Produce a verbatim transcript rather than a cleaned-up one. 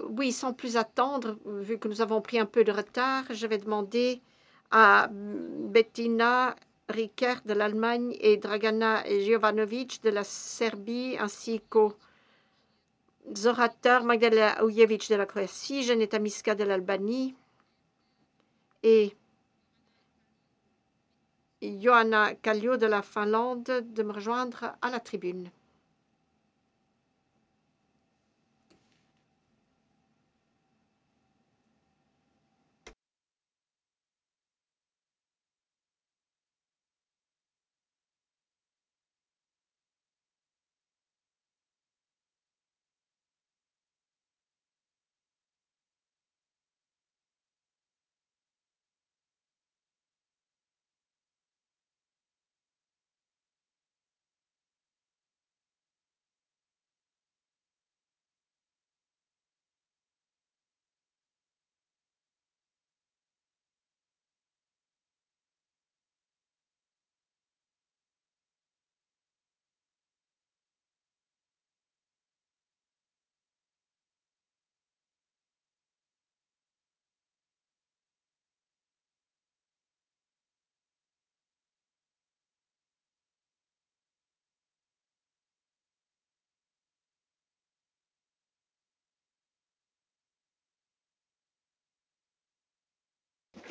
oui, sans plus attendre, vu que nous avons pris un peu de retard, je vais demander à Bettina Riker de l'Allemagne et Dragana Jovanovic de la Serbie, ainsi qu'aux orateurs Magdalena Ujevic de la Croatie, Janeta Miska de l'Albanie et Johanna Kallio de la Finlande de me rejoindre à la tribune.